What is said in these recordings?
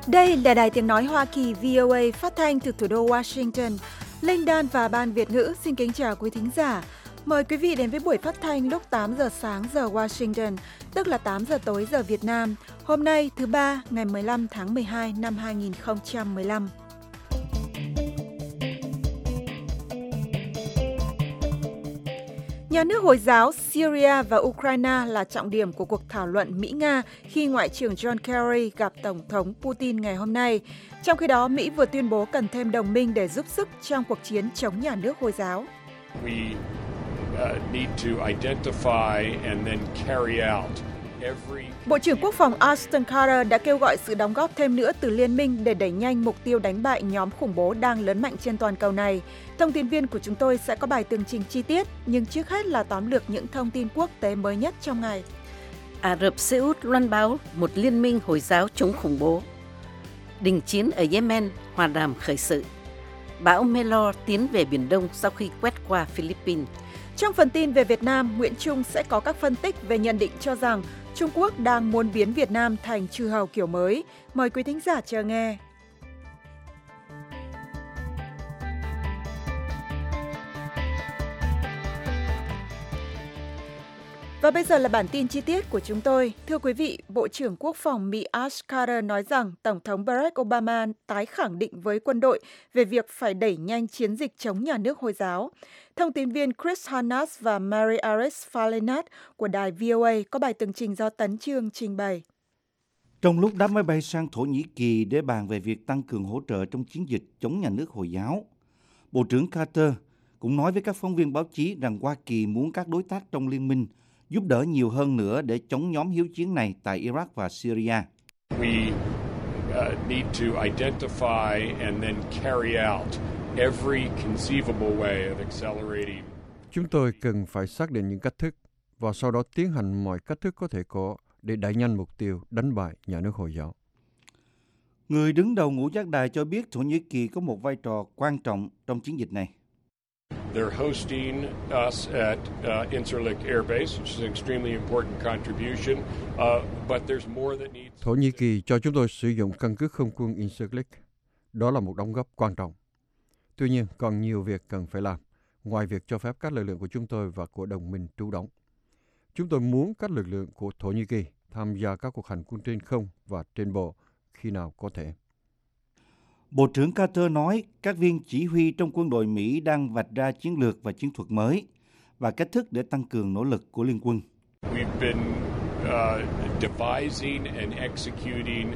Đây là Đài Tiếng Nói Hoa Kỳ VOA phát thanh từ thủ đô Washington. Linh Đan và Ban Việt ngữ xin kính chào quý thính giả. Mời quý vị đến với buổi phát thanh lúc 8 giờ sáng giờ Washington, tức là 8 giờ tối giờ Việt Nam. Hôm nay thứ Ba, ngày 15 tháng 12 năm 2015. Nhà nước Hồi giáo Syria và Ukraine là trọng điểm của cuộc thảo luận Mỹ-Nga khi Ngoại trưởng John Kerry gặp Tổng thống Putin ngày hôm nay. Trong khi đó, Mỹ vừa tuyên bố cần thêm đồng minh để giúp sức trong cuộc chiến chống nhà nước Hồi giáo. Bộ trưởng Quốc phòng Ashton Carter đã kêu gọi sự đóng góp thêm nữa từ liên minh để đẩy nhanh mục tiêu đánh bại nhóm khủng bố đang lớn mạnh trên toàn cầu này. Thông tin viên của chúng tôi sẽ có bài tường trình chi tiết, nhưng trước hết là tóm lược những thông tin quốc tế mới nhất trong ngày. Ả Rập Xê Út loan báo một liên minh Hồi giáo chống khủng bố. Đình chiến ở Yemen, hòa đàm khởi sự. Bão Melor tiến về Biển Đông sau khi quét qua Philippines. Trong phần tin về Việt Nam, Nguyễn Trung sẽ có các phân tích về nhận định cho rằng Trung Quốc đang muốn biến Việt Nam thành chư hầu kiểu mới. Mời quý thính giả chờ nghe. Và bây giờ là bản tin chi tiết của chúng tôi. Thưa quý vị, Bộ trưởng Quốc phòng Mỹ Ash Carter nói rằng Tổng thống Barack Obama tái khẳng định với quân đội về việc phải đẩy nhanh chiến dịch chống nhà nước Hồi giáo. Thông tin viên Chris Hannas và Mary Aris Falenat của đài VOA có bài tường trình do Tấn Chương trình bày. Trong lúc đáp máy bay sang Thổ Nhĩ Kỳ để bàn về việc tăng cường hỗ trợ trong chiến dịch chống nhà nước Hồi giáo, Bộ trưởng Carter cũng nói với các phóng viên báo chí rằng Hoa Kỳ muốn các đối tác trong liên minh giúp đỡ nhiều hơn nữa để chống nhóm hiếu chiến này tại Iraq và Syria. We need to identify and then carry out every conceivable way of accelerating. Chúng tôi cần phải xác định những cách thức và sau đó tiến hành mọi cách thức có thể có để đẩy nhanh mục tiêu đánh bại nhà nước Hồi giáo. Người đứng đầu ngũ giác đài cho biết Thổ Nhĩ Kỳ có một vai trò quan trọng trong chiến dịch này. They're hosting us at Incirlik Air Base, which is an extremely important contribution, but there's more that needs. Thổ Nhĩ Kỳ cho chúng tôi sử dụng căn cứ không quân Incirlik. Đó là một đóng góp quan trọng. Tuy nhiên, còn nhiều việc cần phải làm, ngoài việc cho phép các lực lượng của chúng tôi và của đồng minh trú đóng. Chúng tôi muốn các lực lượng của Thổ Nhĩ Kỳ tham gia các cuộc hành quân trên không và trên bộ khi nào có thể. Bộ trưởng Carter nói các viên chỉ huy trong quân đội Mỹ đang vạch ra chiến lược và chiến thuật mới và cách thức để tăng cường nỗ lực của liên quân. We've been devising and executing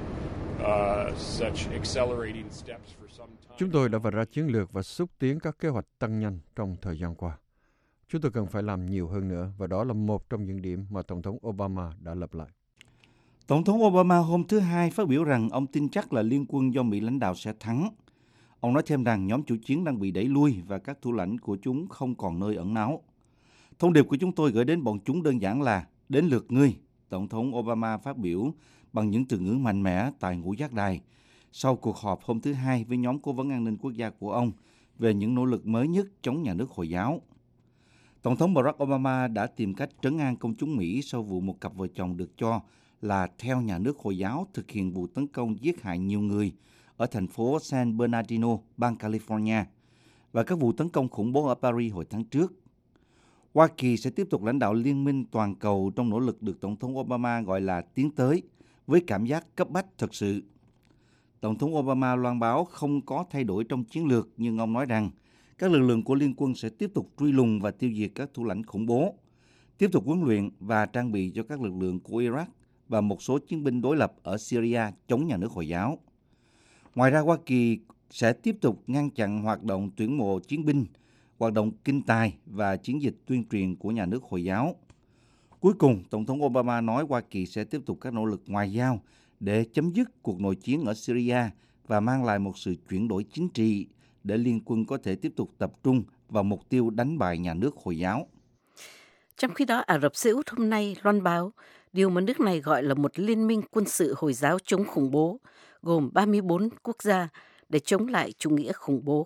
such accelerating steps for some time. Chúng tôi đã vạch ra chiến lược và xúc tiến các kế hoạch tăng nhanh trong thời gian qua. Chúng tôi cần phải làm nhiều hơn nữa và đó là một trong những điểm mà Tổng thống Obama đã lập lại. Tổng thống Obama hôm thứ Hai phát biểu rằng ông tin chắc là liên quân do Mỹ lãnh đạo sẽ thắng. Ông nói thêm rằng nhóm chủ chiến đang bị đẩy lui và các thủ lãnh của chúng không còn nơi ẩn náu. Thông điệp của chúng tôi gửi đến bọn chúng đơn giản là đến lượt ngươi, Tổng thống Obama phát biểu bằng những từ ngữ mạnh mẽ tại ngũ giác đài sau cuộc họp hôm thứ Hai với nhóm cố vấn an ninh quốc gia của ông về những nỗ lực mới nhất chống nhà nước Hồi giáo. Tổng thống Barack Obama đã tìm cách trấn an công chúng Mỹ sau vụ một cặp vợ chồng được cho là theo nhà nước Hồi giáo thực hiện vụ tấn công giết hại nhiều người ở thành phố San Bernardino, bang California, và các vụ tấn công khủng bố ở Paris hồi tháng trước. Hoa Kỳ sẽ tiếp tục lãnh đạo liên minh toàn cầu trong nỗ lực được Tổng thống Obama gọi là tiến tới với cảm giác cấp bách thật sự. Tổng thống Obama loan báo không có thay đổi trong chiến lược, nhưng ông nói rằng các lực lượng của liên quân sẽ tiếp tục truy lùng và tiêu diệt các thủ lãnh khủng bố, tiếp tục huấn luyện và trang bị cho các lực lượng của Iraq và một số chiến binh đối lập ở Syria chống nhà nước Hồi giáo. Ngoài ra, Hoa Kỳ sẽ tiếp tục ngăn chặn hoạt động tuyển mộ chiến binh, hoạt động kinh tài và chiến dịch tuyên truyền của nhà nước Hồi giáo. Cuối cùng, Tổng thống Obama nói Hoa Kỳ sẽ tiếp tục các nỗ lực ngoại giao để chấm dứt cuộc nội chiến ở Syria và mang lại một sự chuyển đổi chính trị để liên quân có thể tiếp tục tập trung vào mục tiêu đánh bại nhà nước Hồi giáo. Trong khi đó, Ả Rập Xê Út hôm nay loan báo điều mà nước này gọi là một liên minh quân sự Hồi giáo chống khủng bố, gồm 34 quốc gia để chống lại chủ nghĩa khủng bố.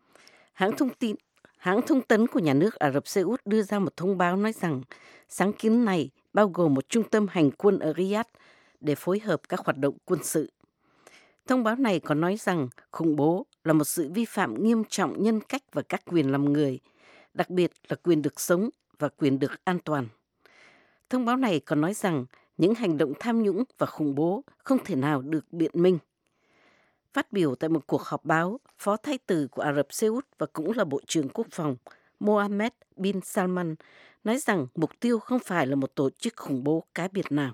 Hãng thông tấn của nhà nước Ả Rập Xê Út đưa ra một thông báo nói rằng sáng kiến này bao gồm một trung tâm hành quân ở Riyadh để phối hợp các hoạt động quân sự. Thông báo này còn nói rằng khủng bố là một sự vi phạm nghiêm trọng nhân cách và các quyền làm người, đặc biệt là quyền được sống và quyền được an toàn. Thông báo này còn nói rằng những hành động tham nhũng và khủng bố không thể nào được biện minh. Phát biểu tại một cuộc họp báo, Phó Thái tử của Ả Rập Xê Út và cũng là Bộ trưởng Quốc phòng Mohammed bin Salman nói rằng mục tiêu không phải là một tổ chức khủng bố cá biệt nào.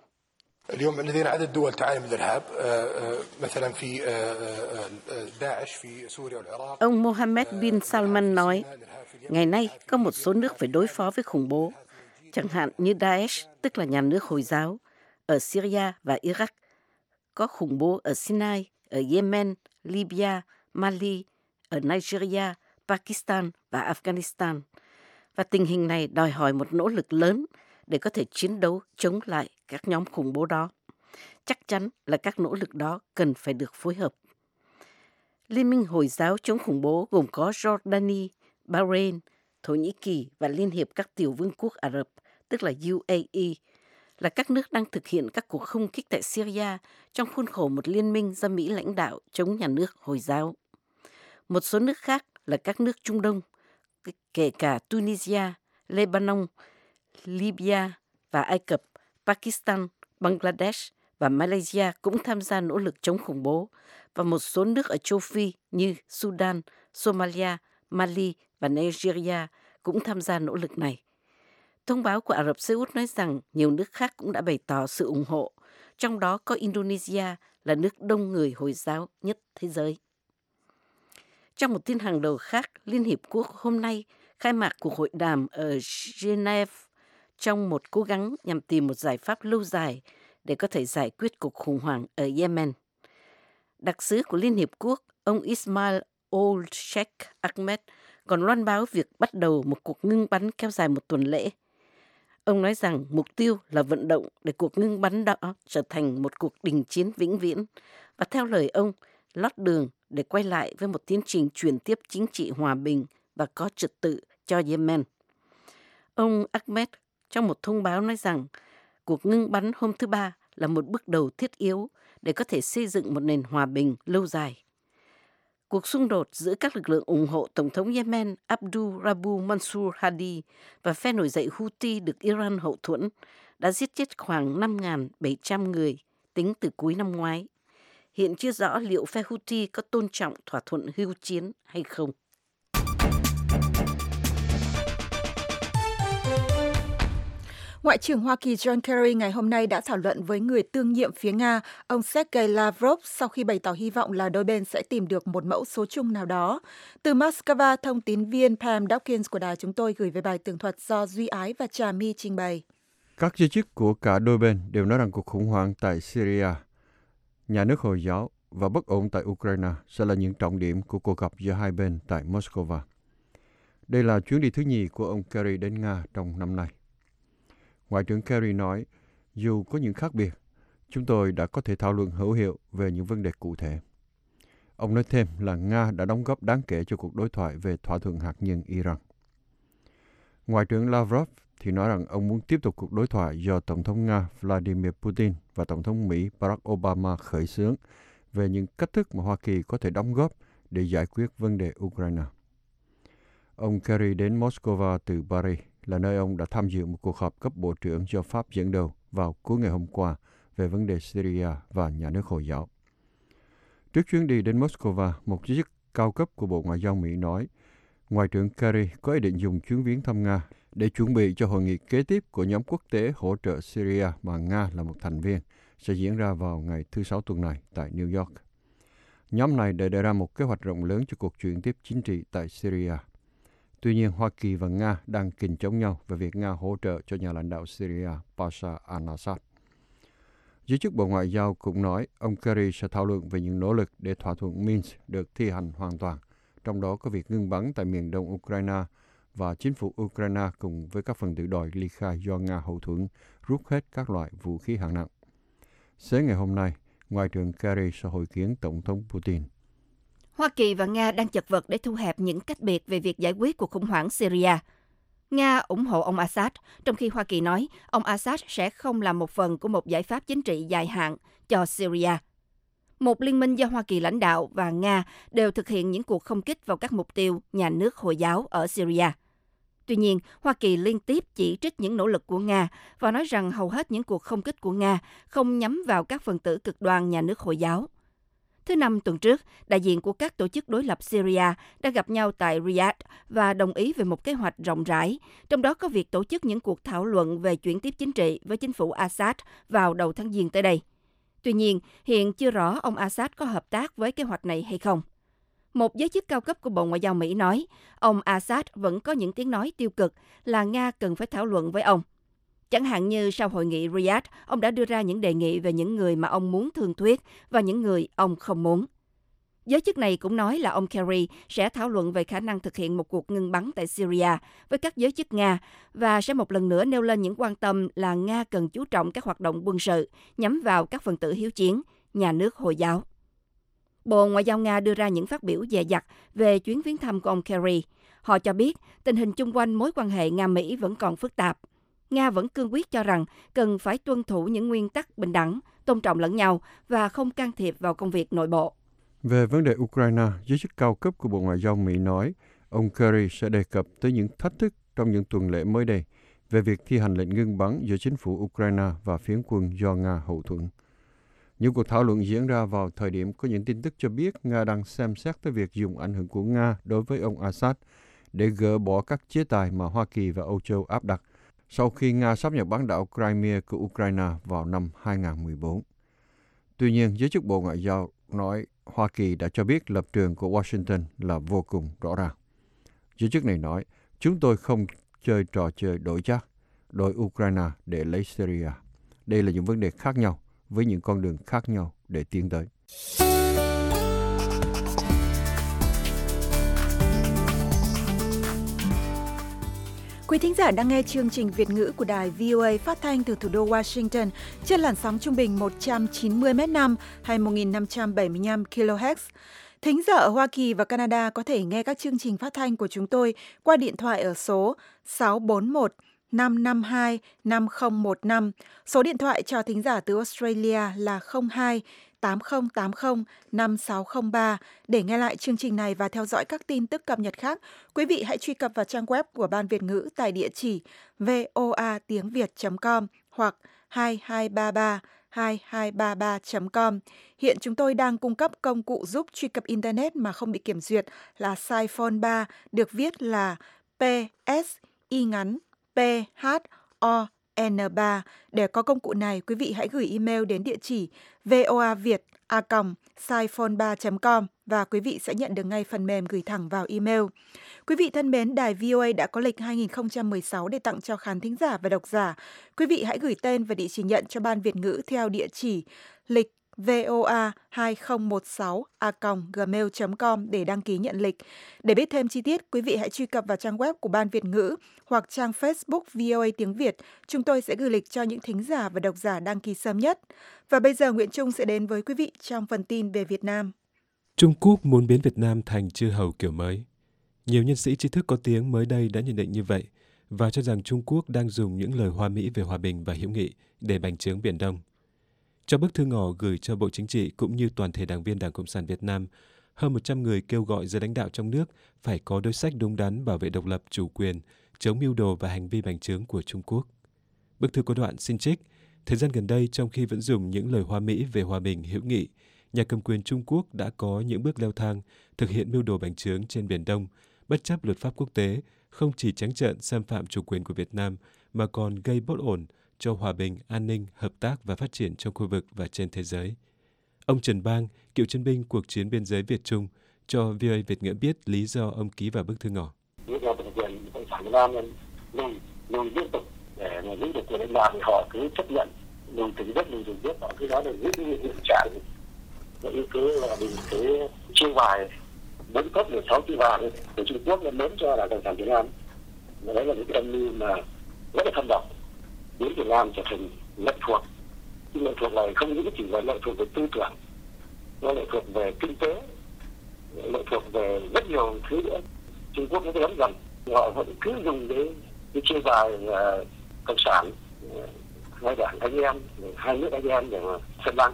Ông Mohammed bin Salman nói, ngày nay có một số nước phải đối phó với khủng bố, chẳng hạn như Daesh, tức là nhà nước Hồi giáo, ở Syria và Iraq, có khủng bố ở Sinai, ở Yemen, Libya, Mali, ở Nigeria, Pakistan và Afghanistan. Và tình hình này đòi hỏi một nỗ lực lớn để có thể chiến đấu chống lại các nhóm khủng bố đó. Chắc chắn là các nỗ lực đó cần phải được phối hợp. Liên minh Hồi giáo chống khủng bố gồm có Jordani, Bahrain, Thổ Nhĩ Kỳ và Liên hiệp các tiểu vương quốc Ả Rập, tức là UAE, là các nước đang thực hiện các cuộc không kích tại Syria trong khuôn khổ một liên minh do Mỹ lãnh đạo chống nhà nước Hồi giáo. Một số nước khác là các nước Trung Đông, kể cả Tunisia, Lebanon, Libya và Ai Cập, Pakistan, Bangladesh và Malaysia cũng tham gia nỗ lực chống khủng bố, và một số nước ở châu Phi như Sudan, Somalia, Mali và Nigeria cũng tham gia nỗ lực này. Thông báo của Ả Rập Xê Út nói rằng nhiều nước khác cũng đã bày tỏ sự ủng hộ, trong đó có Indonesia là nước đông người Hồi giáo nhất thế giới. Trong một tin hàng đầu khác, Liên Hiệp Quốc hôm nay khai mạc cuộc hội đàm ở Geneva trong một cố gắng nhằm tìm một giải pháp lâu dài để có thể giải quyết cuộc khủng hoảng ở Yemen. Đặc sứ của Liên Hiệp Quốc, ông Ismail Old Sheikh Ahmed, còn loan báo việc bắt đầu một cuộc ngưng bắn kéo dài một tuần lễ. Ông nói rằng mục tiêu là vận động để cuộc ngưng bắn đó trở thành một cuộc đình chiến vĩnh viễn và theo lời ông, lót đường để quay lại với một tiến trình chuyển tiếp chính trị hòa bình và có trật tự cho Yemen. Ông Ahmed trong một thông báo nói rằng cuộc ngưng bắn hôm thứ Ba là một bước đầu thiết yếu để có thể xây dựng một nền hòa bình lâu dài. Cuộc xung đột giữa các lực lượng ủng hộ Tổng thống Yemen Abdul Rabu Mansur Hadi và phe nổi dậy Houthi được Iran hậu thuẫn đã giết chết khoảng 5.700 người tính từ cuối năm ngoái. Hiện chưa rõ liệu phe Houthi có tôn trọng thỏa thuận hưu chiến hay không. Ngoại trưởng Hoa Kỳ John Kerry ngày hôm nay đã thảo luận với người tương nhiệm phía Nga, ông Sergei Lavrov, sau khi bày tỏ hy vọng là đôi bên sẽ tìm được một mẫu số chung nào đó. Từ Moscow, thông tín viên Pam Dawkins của đài chúng tôi gửi về bài tường thuật do Duy Ái và Trà My trình bày. Các giới chức của cả đôi bên đều nói rằng cuộc khủng hoảng tại Syria, nhà nước Hồi giáo và bất ổn tại Ukraine sẽ là những trọng điểm của cuộc gặp giữa hai bên tại Moscow. Đây là chuyến đi thứ nhì của ông Kerry đến Nga trong năm nay. Ngoại trưởng Kerry nói, dù có những khác biệt, chúng tôi đã có thể thảo luận hữu hiệu về những vấn đề cụ thể. Ông nói thêm là Nga đã đóng góp đáng kể cho cuộc đối thoại về thỏa thuận hạt nhân Iran. Ngoại trưởng Lavrov thì nói rằng ông muốn tiếp tục cuộc đối thoại do Tổng thống Nga Vladimir Putin và Tổng thống Mỹ Barack Obama khởi xướng về những cách thức mà Hoa Kỳ có thể đóng góp để giải quyết vấn đề Ukraine. Ông Kerry đến Moscow từ Paris, là nơi ông đã tham dự một cuộc họp cấp bộ trưởng do Pháp dẫn đầu vào cuối ngày hôm qua về vấn đề Syria và nhà nước Hồi giáo. Trước chuyến đi đến Moscow, một giới chức cao cấp của Bộ Ngoại giao Mỹ nói, Ngoại trưởng Kerry có ý định dùng chuyến viếng thăm Nga để chuẩn bị cho hội nghị kế tiếp của nhóm quốc tế hỗ trợ Syria mà Nga là một thành viên, sẽ diễn ra vào ngày thứ Sáu tuần này tại New York. Nhóm này đã đề ra một kế hoạch rộng lớn cho cuộc chuyển tiếp chính trị tại Syria. Tuy nhiên, Hoa Kỳ và Nga đang kình chống nhau về việc Nga hỗ trợ cho nhà lãnh đạo Syria Bashar al-Assad. Giới chức Bộ Ngoại giao cũng nói ông Kerry sẽ thảo luận về những nỗ lực để thỏa thuận Minsk được thi hành hoàn toàn, trong đó có việc ngưng bắn tại miền đông Ukraine và chính phủ Ukraine cùng với các phần tử đòi ly khai do Nga hậu thuẫn rút hết các loại vũ khí hạng nặng. Sáng ngày hôm nay, Ngoại trưởng Kerry sẽ hội kiến Tổng thống Putin. Hoa Kỳ và Nga đang chật vật để thu hẹp những cách biệt về việc giải quyết cuộc khủng hoảng Syria. Nga ủng hộ ông Assad, trong khi Hoa Kỳ nói ông Assad sẽ không là một phần của một giải pháp chính trị dài hạn cho Syria. một liên minh do Hoa Kỳ lãnh đạo và Nga đều thực hiện những cuộc không kích vào các mục tiêu nhà nước Hồi giáo ở Syria. Tuy nhiên, Hoa Kỳ liên tiếp chỉ trích những nỗ lực của Nga và nói rằng hầu hết những cuộc không kích của Nga không nhắm vào các phần tử cực đoan nhà nước Hồi giáo. Thứ Năm tuần trước, đại diện của các tổ chức đối lập Syria đã gặp nhau tại Riyadh và đồng ý về một kế hoạch rộng rãi, trong đó có việc tổ chức những cuộc thảo luận về chuyển tiếp chính trị với chính phủ Assad vào đầu tháng Giêng tới đây. Tuy nhiên, hiện chưa rõ ông Assad có hợp tác với kế hoạch này hay không. Một giới chức cao cấp của Bộ Ngoại giao Mỹ nói, ông Assad vẫn có những tiếng nói tiêu cực là Nga cần phải thảo luận với ông. Chẳng hạn như sau hội nghị Riyadh, ông đã đưa ra những đề nghị về những người mà ông muốn thương thuyết và những người ông không muốn. Giới chức này cũng nói là ông Kerry sẽ thảo luận về khả năng thực hiện một cuộc ngưng bắn tại Syria với các giới chức Nga và sẽ một lần nữa nêu lên những quan tâm là Nga cần chú trọng các hoạt động quân sự nhắm vào các phần tử hiếu chiến, nhà nước Hồi giáo. Bộ Ngoại giao Nga đưa ra những phát biểu dè dặt về chuyến viếng thăm của ông Kerry. Họ cho biết tình hình chung quanh mối quan hệ Nga-Mỹ vẫn còn phức tạp. Nga vẫn cương quyết cho rằng cần phải tuân thủ những nguyên tắc bình đẳng, tôn trọng lẫn nhau và không can thiệp vào công việc nội bộ. Về vấn đề Ukraine, giới chức cao cấp của Bộ Ngoại giao Mỹ nói ông Kerry sẽ đề cập tới những thách thức trong những tuần lễ mới đây về việc thi hành lệnh ngưng bắn giữa chính phủ Ukraine và phiến quân do Nga hậu thuẫn. Những cuộc thảo luận diễn ra vào thời điểm có những tin tức cho biết Nga đang xem xét tới việc dùng ảnh hưởng của Nga đối với ông Assad để gỡ bỏ các chế tài mà Hoa Kỳ và Âu Châu áp đặt sau khi Nga sáp nhập bán đảo Crimea của Ukraine vào năm 2014. Tuy nhiên, giới chức Bộ Ngoại giao nói Hoa Kỳ đã cho biết lập trường của Washington là vô cùng rõ ràng. Giới chức này nói, chúng tôi không chơi trò chơi đổi chác, đổi Ukraine để lấy Syria. Đây là những vấn đề khác nhau, với những con đường khác nhau để tiến tới. Quý thính giả đang nghe chương trình Việt ngữ của đài VOA phát thanh từ thủ đô Washington trên làn sóng trung bình 190 m/năm hay 1575 kHz. Thính giả ở Hoa Kỳ và Canada có thể nghe các chương trình phát thanh của chúng tôi qua điện thoại ở số 641 552 5015. Số điện thoại cho thính giả từ Australia là 02 8080 5603. Để nghe lại chương trình này và theo dõi các tin tức cập nhật khác, quý vị hãy truy cập vào trang web của Ban Việt ngữ tại địa chỉ voatiengviet.com hoặc 2233 .com. Hiện chúng tôi đang cung cấp công cụ giúp truy cập Internet mà không bị kiểm duyệt là Siphon 3, được viết là PSY_PHON3. Để có công cụ này, quý vị hãy gửi email đến địa chỉ voaviet@siphon3.com và quý vị sẽ nhận được ngay phần mềm gửi thẳng vào email. Quý vị thân mến, đài VOA đã có lịch 2016 để tặng cho khán thính giả và độc giả. Quý vị hãy gửi tên và địa chỉ nhận cho Ban Việt ngữ theo địa chỉ lịch voa2016@gmail.com để đăng ký nhận lịch. Để biết thêm chi tiết, quý vị hãy truy cập vào trang web của Ban Việt ngữ hoặc trang Facebook VOA tiếng Việt. Chúng tôi sẽ gửi lịch cho những thính giả và độc giả đăng ký sớm nhất. Và bây giờ Nguyễn Trung sẽ đến với quý vị trong phần tin về Việt Nam. Trung Quốc muốn biến Việt Nam thành chư hầu kiểu mới. Nhiều nhân sĩ trí thức có tiếng mới đây đã nhận định như vậy và cho rằng Trung Quốc đang dùng những lời hoa mỹ về hòa bình và hữu nghị để bành trướng Biển Đông. Trong bức thư ngỏ gửi cho Bộ Chính trị cũng như toàn thể đảng viên Đảng Cộng sản Việt Nam, hơn 100 người kêu gọi giới lãnh đạo trong nước phải có đối sách đúng đắn bảo vệ độc lập, chủ quyền, chống mưu đồ và hành vi bành trướng của Trung Quốc. Bức thư có đoạn xin trích, thời gian gần đây trong khi vẫn dùng những lời hoa mỹ về hòa bình, hữu nghị, nhà cầm quyền Trung Quốc đã có những bước leo thang thực hiện mưu đồ bành trướng trên Biển Đông, bất chấp luật pháp quốc tế, không chỉ trắng trợn xâm phạm chủ quyền của Việt Nam mà còn gây bất ổn cho hòa bình, an ninh, hợp tác và phát triển trong khu vực và trên thế giới. Ông Trần Bang, cựu chiến binh cuộc chiến biên giới Việt Trung, cho VOA Việt ngữ biết lý do ông ký vào bức thư ngỏ. Nhà cầm quyền Cộng sản Việt Nam lùi liên tục để mà giữ được quyền lãnh đạo thì họ cứ chấp nhận lùi từng bước họ cứ nói là giữ hiện trạng và như cứ là mình cứ chiêu bài 4 cấp 16 chiêu bài của Trung Quốc nó lớn cho là Cộng sản Việt Nam. Và đấy là những cái âm mưu mà rất là thâm độc, biến Việt Nam trở thành lệ thuộc. Lệ thuộc này không những chỉ là lệ thuộc về tư tưởng, nó lệ thuộc về kinh tế, lệ thuộc về rất nhiều thứ nữa. Trung Quốc nó lắm dần, họ vẫn cứ dùng cái chiêu bài Cộng sản, hai đảng anh em, hai nước anh em để mà phân lăng.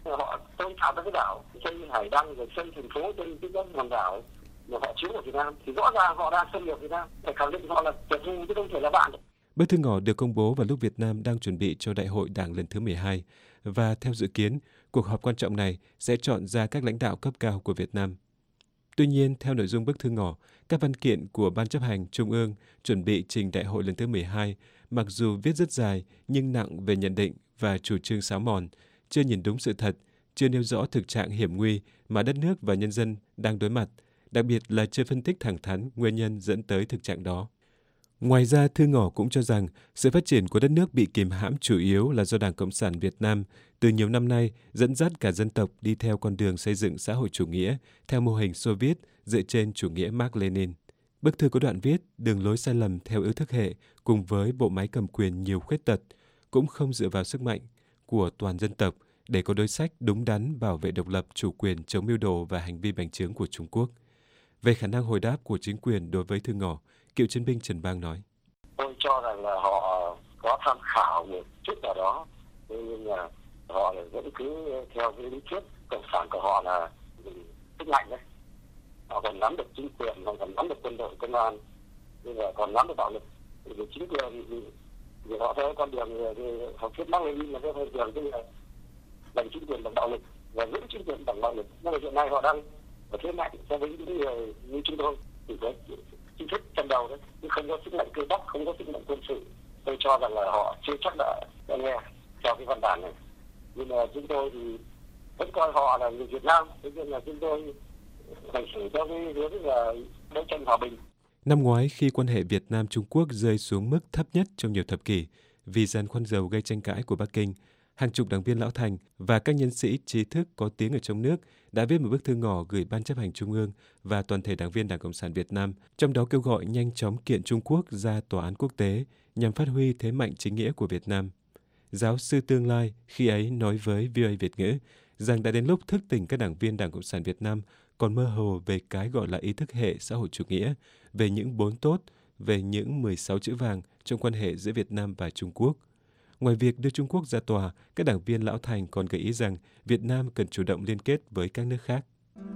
Họ tôn tạo các cái đảo, xây hải đăng rồi xây thành phố trên các hòn đảo mà họ chiếm ở Việt Nam, thì rõ ràng họ đang xâm lược Việt Nam, phải khẳng định họ là kẻ thù chứ không thể là bạn. Bức thư ngỏ được công bố vào lúc Việt Nam đang chuẩn bị cho Đại hội Đảng lần thứ 12 và theo dự kiến, cuộc họp quan trọng này sẽ chọn ra các lãnh đạo cấp cao của Việt Nam. Tuy nhiên, theo nội dung bức thư ngỏ, các văn kiện của Ban chấp hành Trung ương chuẩn bị trình Đại hội lần thứ 12, mặc dù viết rất dài nhưng nặng về nhận định và chủ trương xáo mòn, chưa nhìn đúng sự thật, chưa nêu rõ thực trạng hiểm nguy mà đất nước và nhân dân đang đối mặt, đặc biệt là chưa phân tích thẳng thắn nguyên nhân dẫn tới thực trạng đó. Ngoài ra, thư ngỏ cũng cho rằng sự phát triển của đất nước bị kìm hãm chủ yếu là do Đảng Cộng sản Việt Nam từ nhiều năm nay dẫn dắt cả dân tộc đi theo con đường xây dựng xã hội chủ nghĩa theo mô hình Xô Viết dựa trên chủ nghĩa Mác Lênin. Bức thư có đoạn viết đường lối sai lầm theo ý thức hệ cùng với bộ máy cầm quyền nhiều khuyết tật cũng không dựa vào sức mạnh của toàn dân tộc để có đối sách đúng đắn bảo vệ độc lập, chủ quyền, chống mưu đồ và hành vi bành trướng của Trung Quốc. Về khả năng hồi đáp của chính quyền đối với thư ngỏ, cựu chiến binh Trần Bang nói: Tôi cho rằng là họ có tham khảo một chút nào đó, nhưng mà họ vẫn cứ theo cái lý thuyết cộng sản của họ là sức mạnh đấy. Họ còn nắm được chính quyền, họ còn nắm được quân đội, công an, nhưng mà còn nắm được bạo lực. Vì chính quyền thì họ theo con đường họ thuyết Mác Lênin là cái con đường tức là giành chính quyền bằng bạo lực và giữ chính quyền bằng bạo lực. Nhưng mà hiện nay họ đang ở thế mạnh so với những người như chúng tôi thì có chính thức trong đầu đấy, nhưng không có sức mạnh cơ bắp, không có sức mạnh quân sự. Tôi cho rằng là họ chưa chắc đã nghe theo cái văn bản này. Nhưng mà chúng tôi thì vẫn coi họ là người Việt Nam, thế nên là chúng tôi hành xử theo cái hướng là đấu tranh hòa bình. Năm ngoái, khi quan hệ Việt Nam-Trung Quốc rơi xuống mức thấp nhất trong nhiều thập kỷ vì giàn khoan dầu gây tranh cãi của Bắc Kinh, hàng chục đảng viên lão thành và các nhân sĩ trí thức có tiếng ở trong nước đã viết một bức thư ngỏ gửi Ban chấp hành Trung ương và toàn thể đảng viên Đảng Cộng sản Việt Nam, trong đó kêu gọi nhanh chóng kiện Trung Quốc ra tòa án quốc tế nhằm phát huy thế mạnh chính nghĩa của Việt Nam. Giáo sư Tương Lai khi ấy nói với VOA Việt ngữ rằng đã đến lúc thức tỉnh các đảng viên Đảng Cộng sản Việt Nam còn mơ hồ về cái gọi là ý thức hệ xã hội chủ nghĩa, về những 4 tốt, về những 16 chữ vàng trong quan hệ giữa Việt Nam và Trung Quốc. Ngoài việc đưa Trung Quốc ra tòa, các đảng viên lão thành còn gợi ý rằng Việt Nam cần chủ động liên kết với các nước khác.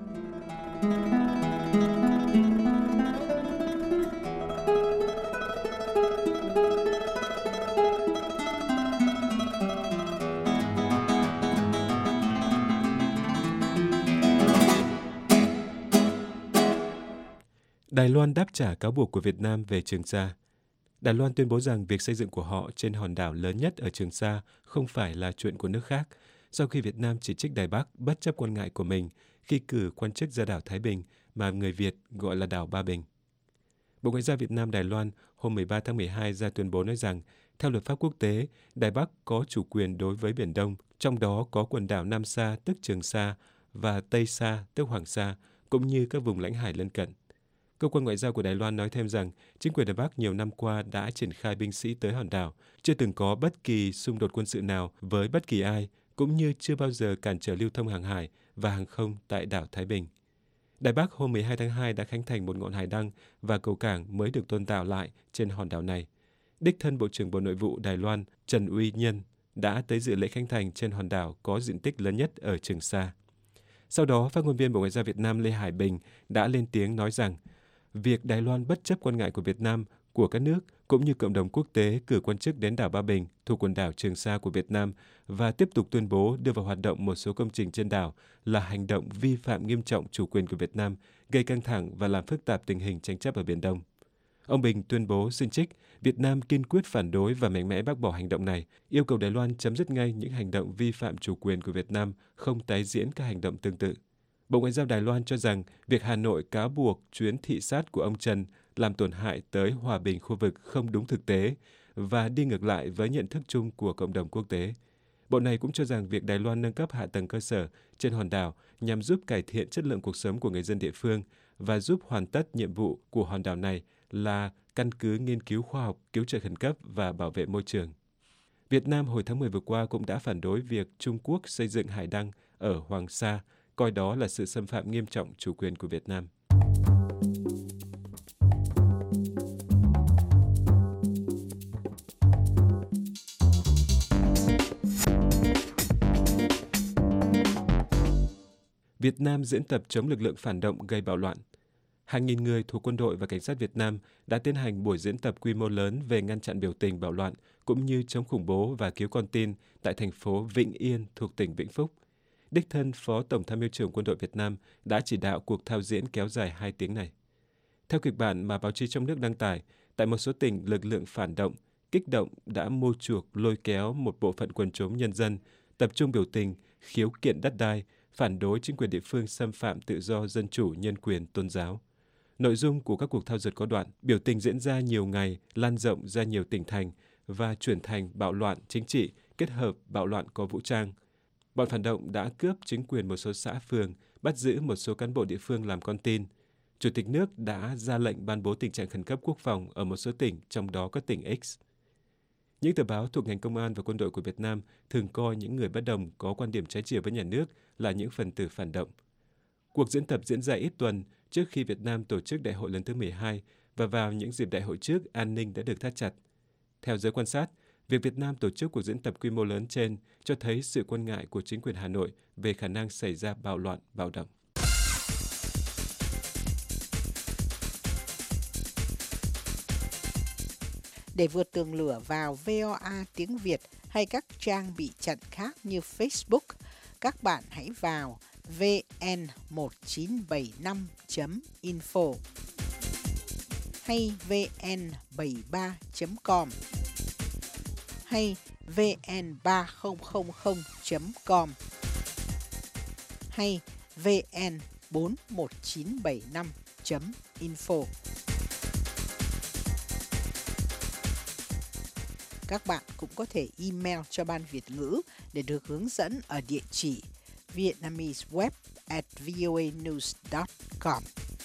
Đài Loan đáp trả cáo buộc của Việt Nam về Trường Sa. Đài Loan tuyên bố rằng việc xây dựng của họ trên hòn đảo lớn nhất ở Trường Sa không phải là chuyện của nước khác, sau khi Việt Nam chỉ trích Đài Bắc bất chấp quan ngại của mình khi cử quan chức ra đảo Thái Bình mà người Việt gọi là đảo Ba Bình. Bộ Ngoại giao Việt Nam Đài Loan hôm 13 tháng 12 ra tuyên bố nói rằng, theo luật pháp quốc tế, Đài Bắc có chủ quyền đối với Biển Đông, trong đó có quần đảo Nam Sa tức Trường Sa và Tây Sa tức Hoàng Sa, cũng như các vùng lãnh hải lân cận. Cơ quan ngoại giao của Đài Loan nói thêm rằng chính quyền Đài Bắc nhiều năm qua đã triển khai binh sĩ tới hòn đảo, chưa từng có bất kỳ xung đột quân sự nào với bất kỳ ai, cũng như chưa bao giờ cản trở lưu thông hàng hải và hàng không tại đảo Thái Bình. Đài Bắc hôm 12 tháng 2 đã khánh thành một ngọn hải đăng và cầu cảng mới được tôn tạo lại trên hòn đảo này. Đích thân Bộ trưởng Bộ Nội vụ Đài Loan Trần Uy Nhân đã tới dự lễ khánh thành trên hòn đảo có diện tích lớn nhất ở Trường Sa. Sau đó, phát ngôn viên Bộ Ngoại giao Việt Nam Lê Hải Bình đã lên tiếng nói rằng việc Đài Loan bất chấp quan ngại của Việt Nam, của các nước cũng như cộng đồng quốc tế cử quan chức đến đảo Ba Bình thuộc quần đảo Trường Sa của Việt Nam và tiếp tục tuyên bố đưa vào hoạt động một số công trình trên đảo là hành động vi phạm nghiêm trọng chủ quyền của Việt Nam, gây căng thẳng và làm phức tạp tình hình tranh chấp ở Biển Đông. Ông Bình tuyên bố xin trích, Việt Nam kiên quyết phản đối và mạnh mẽ bác bỏ hành động này, yêu cầu Đài Loan chấm dứt ngay những hành động vi phạm chủ quyền của Việt Nam, không tái diễn các hành động tương tự. Bộ Ngoại giao Đài Loan cho rằng việc Hà Nội cáo buộc chuyến thị sát của ông Trần làm tổn hại tới hòa bình khu vực không đúng thực tế và đi ngược lại với nhận thức chung của cộng đồng quốc tế. Bộ này cũng cho rằng việc Đài Loan nâng cấp hạ tầng cơ sở trên hòn đảo nhằm giúp cải thiện chất lượng cuộc sống của người dân địa phương và giúp hoàn tất nhiệm vụ của hòn đảo này là căn cứ nghiên cứu khoa học, cứu trợ khẩn cấp và bảo vệ môi trường. Việt Nam hồi tháng 10 vừa qua cũng đã phản đối việc Trung Quốc xây dựng hải đăng ở Hoàng Sa, coi đó là sự xâm phạm nghiêm trọng chủ quyền của Việt Nam. Việt Nam diễn tập chống lực lượng phản động gây bạo loạn. Hàng nghìn người thuộc quân đội và cảnh sát Việt Nam đã tiến hành buổi diễn tập quy mô lớn về ngăn chặn biểu tình bạo loạn cũng như chống khủng bố và cứu con tin tại thành phố Vĩnh Yên thuộc tỉnh Vĩnh Phúc. Đích thân Phó Tổng Tham mưu trưởng Quân đội Việt Nam đã chỉ đạo cuộc thao diễn kéo dài 2 tiếng này. Theo kịch bản mà báo chí trong nước đăng tải, tại một số tỉnh, lực lượng phản động, kích động đã mua chuộc lôi kéo một bộ phận quần chúng nhân dân tập trung biểu tình, khiếu kiện đất đai, phản đối chính quyền địa phương xâm phạm tự do dân chủ, nhân quyền, tôn giáo. Nội dung của các cuộc thao dượt có đoạn, biểu tình diễn ra nhiều ngày, lan rộng ra nhiều tỉnh thành và chuyển thành bạo loạn chính trị kết hợp bạo loạn có vũ trang. Bọn phản động đã cướp chính quyền một số xã phường, bắt giữ một số cán bộ địa phương làm con tin. Chủ tịch nước đã ra lệnh ban bố tình trạng khẩn cấp quốc phòng ở một số tỉnh, trong đó có tỉnh X. Những tờ báo thuộc ngành công an và quân đội của Việt Nam thường coi những người bất đồng có quan điểm trái chiều với nhà nước là những phần tử phản động. Cuộc diễn tập diễn ra ít tuần trước khi Việt Nam tổ chức đại hội lần thứ 12 và vào những dịp đại hội trước, an ninh đã được thắt chặt. Theo giới quan sát, việc Việt Nam tổ chức cuộc diễn tập quy mô lớn trên cho thấy sự quan ngại của chính quyền Hà Nội về khả năng xảy ra bạo loạn, bạo động. Để vượt tường lửa vào VOA tiếng Việt hay các trang bị chặn khác như Facebook, các bạn hãy vào vn1975.info hay vn73.com hay vn3000.com hay vn41975.info. Các bạn cũng có thể email cho Ban Việt ngữ để được hướng dẫn ở địa chỉ vietnameseweb@voanews.com.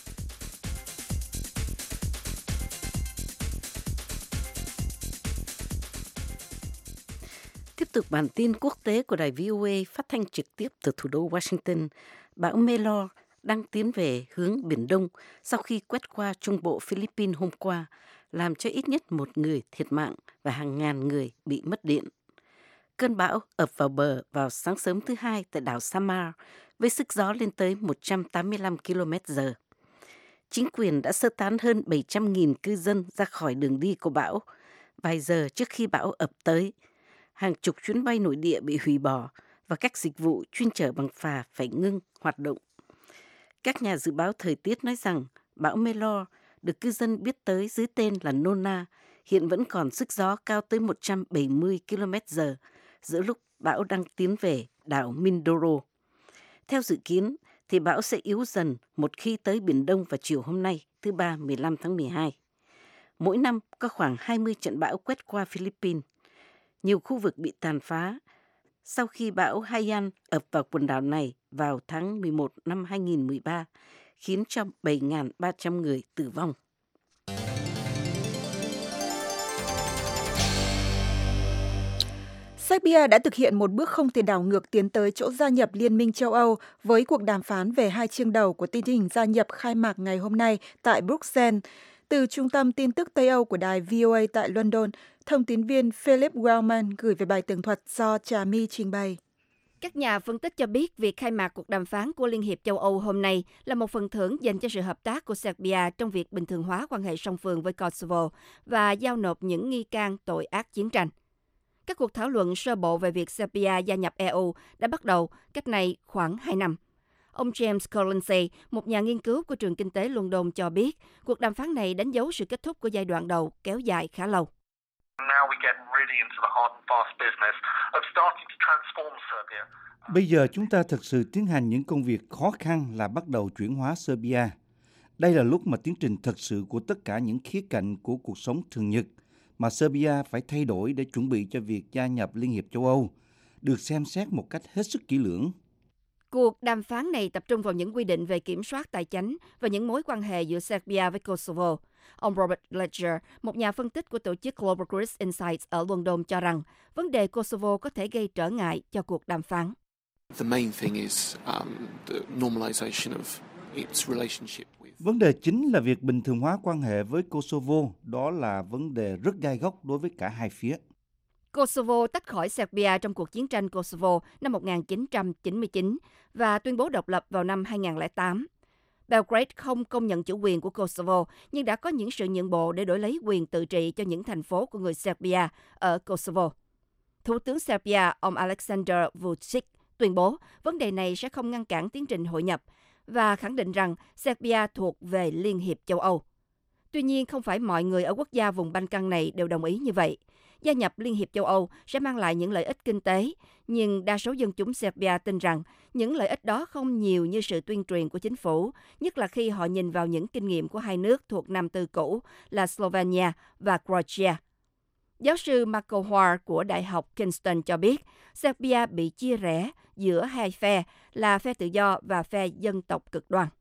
Tiếp tục bản tin quốc tế của đài VOA phát thanh trực tiếp từ thủ đô Washington. Bão Melor đang tiến về hướng Biển Đông sau khi quét qua trung bộ Philippines hôm qua, làm cho ít nhất một người thiệt mạng và hàng ngàn người bị mất điện. Cơn bão ập vào bờ vào sáng sớm thứ Hai tại đảo Samar với sức gió lên tới 185 km/h. Chính quyền đã sơ tán hơn 700.000 cư dân ra khỏi đường đi của bão. Vài giờ trước khi bão ập tới, hàng chục chuyến bay nội địa bị hủy bỏ và các dịch vụ chuyên chở bằng phà phải ngưng hoạt động. Các nhà dự báo thời tiết nói rằng bão Melor được cư dân biết tới dưới tên là Nona hiện vẫn còn sức gió cao tới 170 km/h giữa lúc bão đang tiến về đảo Mindoro. Theo dự kiến, thì bão sẽ yếu dần một khi tới Biển Đông vào chiều hôm nay, thứ Ba 15 tháng 12. Mỗi năm có khoảng 20 trận bão quét qua Philippines. Nhiều khu vực bị tàn phá sau khi bão Haiyan ập vào quần đảo này vào tháng 11 năm 2013, khiến cho 7.300 người tử vong. Serbia đã thực hiện một bước không thể đảo ngược tiến tới chỗ gia nhập Liên minh châu Âu với cuộc đàm phán về hai chương đầu của tiến trình gia nhập khai mạc ngày hôm nay tại Bruxelles. Từ Trung tâm Tin tức Tây Âu của đài VOA tại London, thông tín viên Philip Wellman gửi về bài tường thuật do Trà My trình bày. Các nhà phân tích cho biết việc khai mạc cuộc đàm phán của Liên hiệp châu Âu hôm nay là một phần thưởng dành cho sự hợp tác của Serbia trong việc bình thường hóa quan hệ song phương với Kosovo và giao nộp những nghi can tội ác chiến tranh. Các cuộc thảo luận sơ bộ về việc Serbia gia nhập EU đã bắt đầu cách nay khoảng 2 năm. Ông James Collinsey, một nhà nghiên cứu của trường kinh tế London cho biết, cuộc đàm phán này đánh dấu sự kết thúc của giai đoạn đầu kéo dài khá lâu. Bây giờ chúng ta thực sự tiến hành những công việc khó khăn là bắt đầu chuyển hóa Serbia. Đây là lúc mà tiến trình thật sự của tất cả những khía cạnh của cuộc sống thường nhật mà Serbia phải thay đổi để chuẩn bị cho việc gia nhập Liên hiệp châu Âu, được xem xét một cách hết sức kỹ lưỡng. Cuộc đàm phán này tập trung vào những quy định về kiểm soát tài chánh và những mối quan hệ giữa Serbia với Kosovo. Ông Robert Ledger, một nhà phân tích của tổ chức Global Cruise Insights ở London cho rằng vấn đề Kosovo có thể gây trở ngại cho cuộc đàm phán. Vấn đề chính là việc bình thường hóa quan hệ với Kosovo, đó là vấn đề rất gai góc đối với cả hai phía. Kosovo tách khỏi Serbia trong cuộc chiến tranh Kosovo năm 1999 và tuyên bố độc lập vào năm 2008. Belgrade không công nhận chủ quyền của Kosovo, nhưng đã có những sự nhượng bộ để đổi lấy quyền tự trị cho những thành phố của người Serbia ở Kosovo. Thủ tướng Serbia, ông Aleksandar Vučić, tuyên bố vấn đề này sẽ không ngăn cản tiến trình hội nhập và khẳng định rằng Serbia thuộc về Liên hiệp châu Âu. Tuy nhiên, không phải mọi người ở quốc gia vùng Balkan này đều đồng ý như vậy. Gia nhập Liên hiệp châu Âu sẽ mang lại những lợi ích kinh tế, nhưng đa số dân chúng Serbia tin rằng những lợi ích đó không nhiều như sự tuyên truyền của chính phủ, nhất là khi họ nhìn vào những kinh nghiệm của hai nước thuộc Nam Tư cũ là Slovenia và Croatia. Giáo sư Marco Hoa của Đại học Kingston cho biết, Serbia bị chia rẽ giữa hai phe là phe tự do và phe dân tộc cực đoan.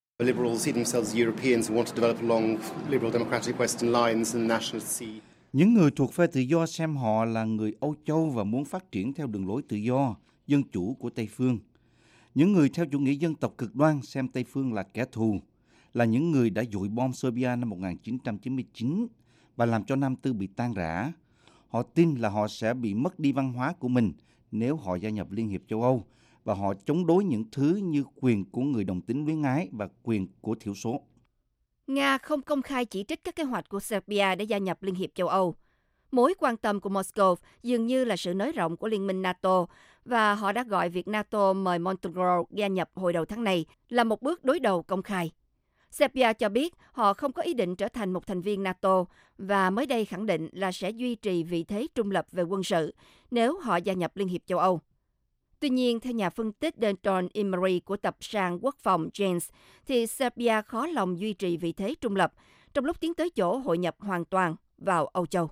Những người thuộc phe tự do xem họ là người Âu Châu và muốn phát triển theo đường lối tự do, dân chủ của Tây phương. Những người theo chủ nghĩa dân tộc cực đoan xem Tây phương là kẻ thù, là những người đã dội bom Serbia năm 1999 và làm cho Nam Tư bị tan rã. Họ tin là họ sẽ bị mất đi văn hóa của mình nếu họ gia nhập Liên hiệp châu Âu, và họ chống đối những thứ như quyền của người đồng tính luyến ái và quyền của thiểu số. Nga không công khai chỉ trích các kế hoạch của Serbia để gia nhập Liên hiệp châu Âu. Mối quan tâm của Moscow dường như là sự nới rộng của Liên minh NATO, và họ đã gọi việc NATO mời Montenegro gia nhập hồi đầu tháng này là một bước đối đầu công khai. Serbia cho biết họ không có ý định trở thành một thành viên NATO và mới đây khẳng định là sẽ duy trì vị thế trung lập về quân sự nếu họ gia nhập Liên hiệp châu Âu. Tuy nhiên, theo nhà phân tích Denton Emery của tập san quốc phòng Janes, thì Serbia khó lòng duy trì vị thế trung lập trong lúc tiến tới chỗ hội nhập hoàn toàn vào Âu Châu.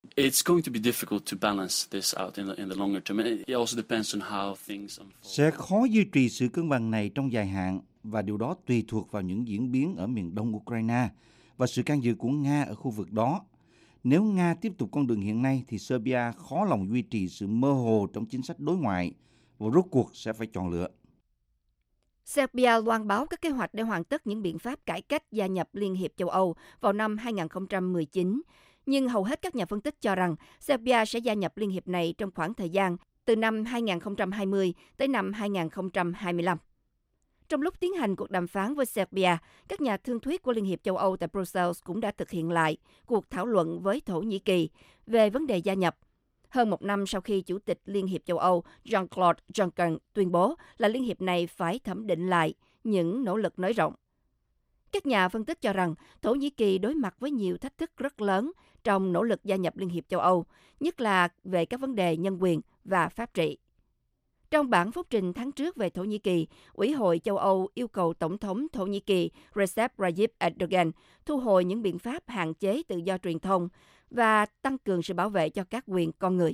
Sẽ khó duy trì sự cân bằng này trong dài hạn, và điều đó tùy thuộc vào những diễn biến ở miền đông Ukraine và sự can dự của Nga ở khu vực đó. Nếu Nga tiếp tục con đường hiện nay thì Serbia khó lòng duy trì sự mơ hồ trong chính sách đối ngoại và rốt cuộc sẽ phải chọn lựa. Serbia loan báo các kế hoạch để hoàn tất những biện pháp cải cách gia nhập Liên hiệp châu Âu vào năm 2019, nhưng hầu hết các nhà phân tích cho rằng Serbia sẽ gia nhập Liên hiệp này trong khoảng thời gian từ năm 2020 tới năm 2025. Trong lúc tiến hành cuộc đàm phán với Serbia, các nhà thương thuyết của Liên hiệp châu Âu tại Brussels cũng đã thực hiện lại cuộc thảo luận với Thổ Nhĩ Kỳ về vấn đề gia nhập. Hơn một năm sau khi Chủ tịch Liên hiệp châu Âu Jean-Claude Juncker tuyên bố là Liên hiệp này phải thẩm định lại những nỗ lực nới rộng. Các nhà phân tích cho rằng Thổ Nhĩ Kỳ đối mặt với nhiều thách thức rất lớn trong nỗ lực gia nhập Liên hiệp châu Âu, nhất là về các vấn đề nhân quyền và pháp trị. Trong bản phúc trình tháng trước về Thổ Nhĩ Kỳ, Ủy hội châu Âu yêu cầu Tổng thống Thổ Nhĩ Kỳ Recep Tayyip Erdogan thu hồi những biện pháp hạn chế tự do truyền thông và tăng cường sự bảo vệ cho các quyền con người.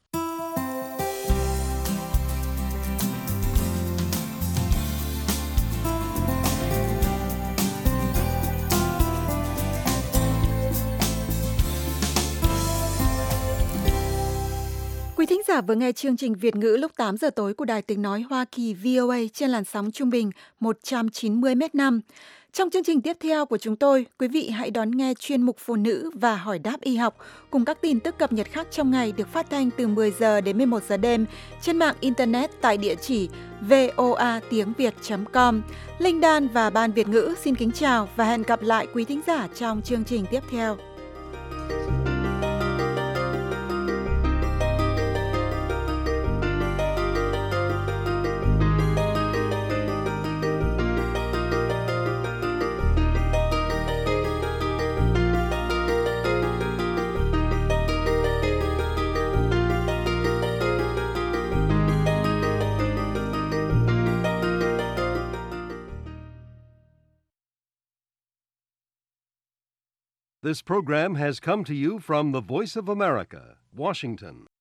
Quý thính giả vừa nghe chương trình Việt ngữ lúc 8 giờ tối của Đài Tiếng Nói Hoa Kỳ VOA trên làn sóng trung bình 190 m5. Trong chương trình tiếp theo của chúng tôi, quý vị hãy đón nghe chuyên mục Phụ nữ và hỏi đáp y học cùng các tin tức cập nhật khác trong ngày được phát thanh từ 10 giờ đến 11 giờ đêm trên mạng Internet tại địa chỉ voatiengviet.com. Linh Đan và Ban Việt ngữ xin kính chào và hẹn gặp lại quý thính giả trong chương trình tiếp theo. This program has come to you from the Voice of America, Washington.